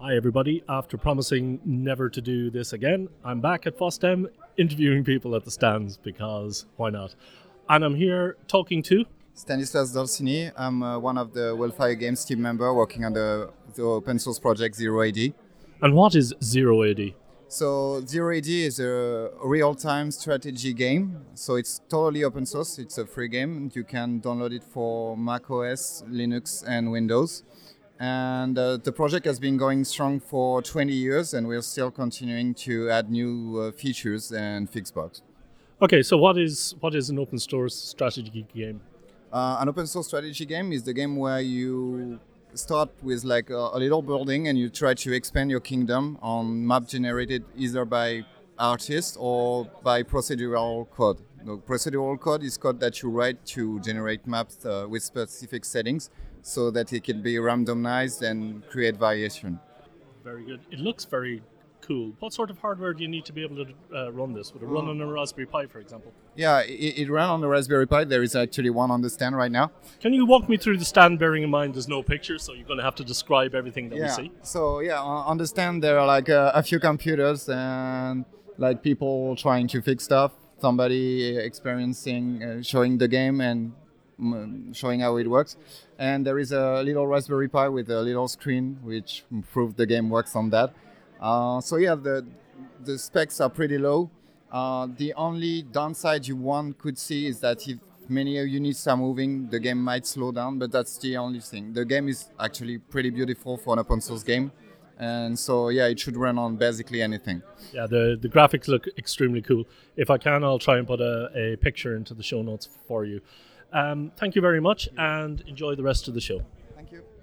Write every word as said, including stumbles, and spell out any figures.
Hi everybody, after promising never to do this again, I'm back at FOSDEM interviewing people at the stands because why not? And I'm here talking to... Stanislas Dolcini. I'm uh, one of the Wildfire Games team member working on the, the open source project Zero A D. And what is Zero A D? So Zero A D is a real-time strategy game. So it's totally open source. It's a free game. You can download it for macOS, Linux, and Windows. And uh, the project has been going strong for twenty years, and we're still continuing to add new uh, features and fix bugs. Okay, so what is what is an open source strategy game? Uh, an open source strategy game is the game where you start with like a, a little building and you try to expand your kingdom on map generated either by artists or by procedural code. The procedural code is code that you write to generate maps uh, with specific settings so that it can be randomized and create variation. Very good. It looks very cool. What sort of hardware do you need to be able to uh, run this? Would it run on a Raspberry Pi, for example? Yeah, it, it ran on the Raspberry Pi. There is actually one on the stand right now. Can you walk me through the stand, bearing in mind there's no picture, so you're going to have to describe everything that yeah. we see? So yeah, on on the stand there are like a, a few computers and like people trying to fix stuff, somebody experiencing, uh, showing the game and mm, showing how it works. And there is a little Raspberry Pi with a little screen which proves the game works on that. Uh, so yeah, the the specs are pretty low. Uh, the only downside you one could see is that if many units are moving, the game might slow down, but that's the only thing. The game is actually pretty beautiful for an open source game. And so, yeah, it should run on basically anything. Yeah, the, the graphics look extremely cool. If I can, I'll try and put a, a picture into the show notes for you. Um, thank you very much and enjoy the rest of the show. Thank you.